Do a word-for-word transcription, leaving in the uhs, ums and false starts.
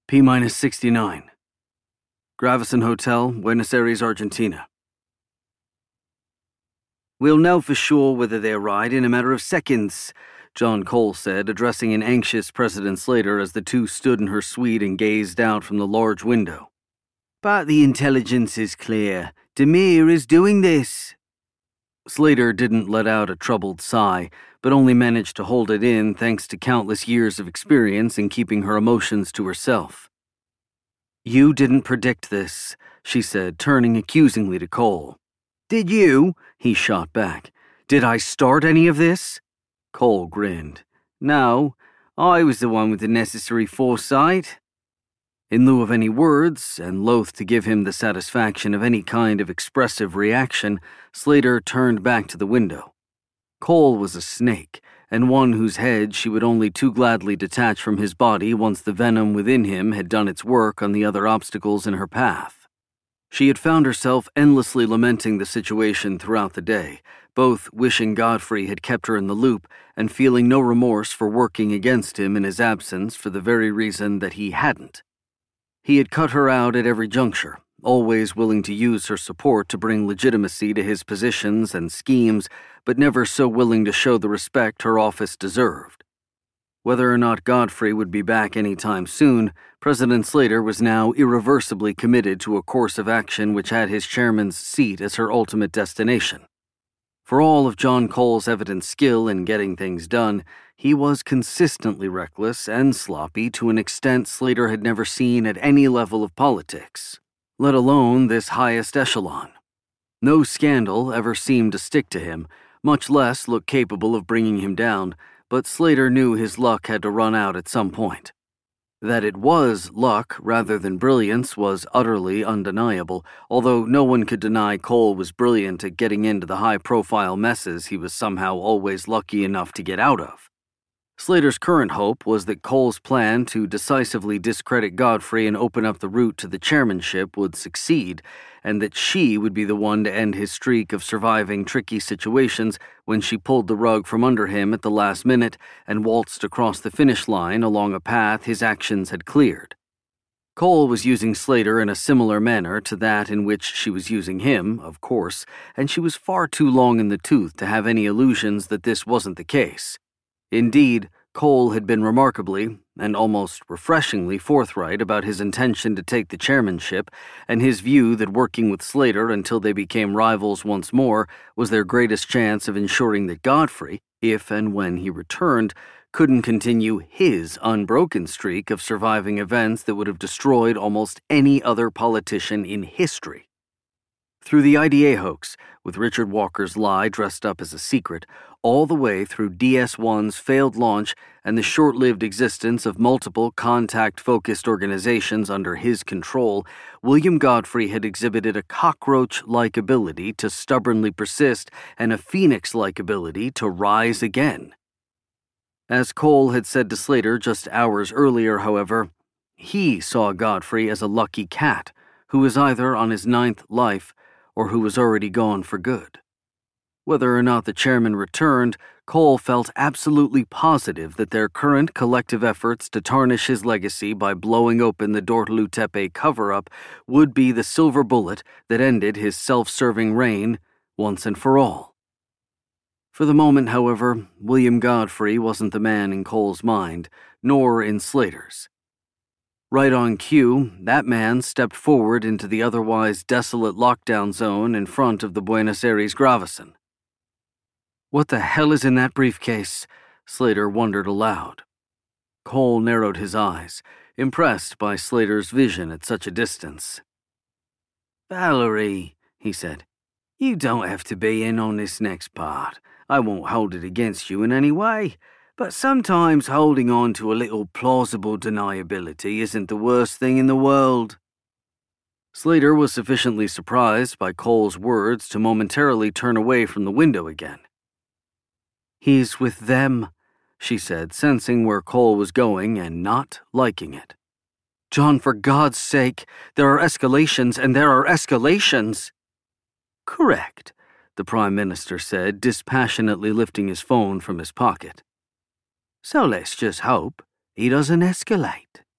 P minus sixty-nine. Gravison Hotel, Buenos Aires, Argentina. We'll know for sure whether they're right in a matter of seconds, John Cole said, addressing an anxious President Slater as the two stood in her suite and gazed out from the large window. But the intelligence is clear. Demir is doing this. Slater didn't let out a troubled sigh, but only managed to hold it in thanks to countless years of experience in keeping her emotions to herself. You didn't predict this, she said, turning accusingly to Cole. Did you? He shot back. Did I start any of this? Cole grinned. No, I was the one with the necessary foresight. In lieu of any words, and loath to give him the satisfaction of any kind of expressive reaction, Slater turned back to the window. Cole was a snake, and one whose head she would only too gladly detach from his body once the venom within him had done its work on the other obstacles in her path. She had found herself endlessly lamenting the situation throughout the day, both wishing Godfrey had kept her in the loop and feeling no remorse for working against him in his absence for the very reason that he hadn't. He had cut her out at every juncture, always willing to use her support to bring legitimacy to his positions and schemes, but never so willing to show the respect her office deserved. Whether or not Godfrey would be back any time soon, President Slater was now irreversibly committed to a course of action which had his chairman's seat as her ultimate destination. For all of John Cole's evident skill in getting things done, he was consistently reckless and sloppy to an extent Slater had never seen at any level of politics, let alone this highest echelon. No scandal ever seemed to stick to him, much less look capable of bringing him down, but Slater knew his luck had to run out at some point. That it was luck rather than brilliance was utterly undeniable, although no one could deny Cole was brilliant at getting into the high-profile messes he was somehow always lucky enough to get out of. Slater's current hope was that Cole's plan to decisively discredit Godfrey and open up the route to the chairmanship would succeed, and that she would be the one to end his streak of surviving tricky situations when she pulled the rug from under him at the last minute and waltzed across the finish line along a path his actions had cleared. Cole was using Slater in a similar manner to that in which she was using him, of course, and she was far too long in the tooth to have any illusions that this wasn't the case. Indeed, Cole had been remarkably, and almost refreshingly forthright about his intention to take the chairmanship, and his view that working with Slater until they became rivals once more was their greatest chance of ensuring that Godfrey, if and when he returned, couldn't continue his unbroken streak of surviving events that would have destroyed almost any other politician in history. Through the I D A hoax, with Richard Walker's lie dressed up as a secret, all the way through D S one's failed launch and the short-lived existence of multiple contact-focused organizations under his control, William Godfrey had exhibited a cockroach-like ability to stubbornly persist and a phoenix-like ability to rise again. As Cole had said to Slater just hours earlier, however, he saw Godfrey as a lucky cat who was either on his ninth life or who was already gone for good. Whether or not the chairman returned, Cole felt absolutely positive that their current collective efforts to tarnish his legacy by blowing open the Dortelu Tepe cover-up would be the silver bullet that ended his self-serving reign once and for all. For the moment, however, William Godfrey wasn't the man in Cole's mind, nor in Slater's. Right on cue, that man stepped forward into the otherwise desolate lockdown zone in front of the Buenos Aires Gravison. What the hell is in that briefcase? Slater wondered aloud. Cole narrowed his eyes, impressed by Slater's vision at such a distance. Valerie, he said, you don't have to be in on this next part. I won't hold it against you in any way. But sometimes holding on to a little plausible deniability isn't the worst thing in the world. Slater was sufficiently surprised by Cole's words to momentarily turn away from the window again. He's with them, she said, sensing where Cole was going and not liking it. John, for God's sake, there are escalations and there are escalations. Correct, the Prime Minister said, dispassionately lifting his phone from his pocket. So let's just hope he doesn't escalate.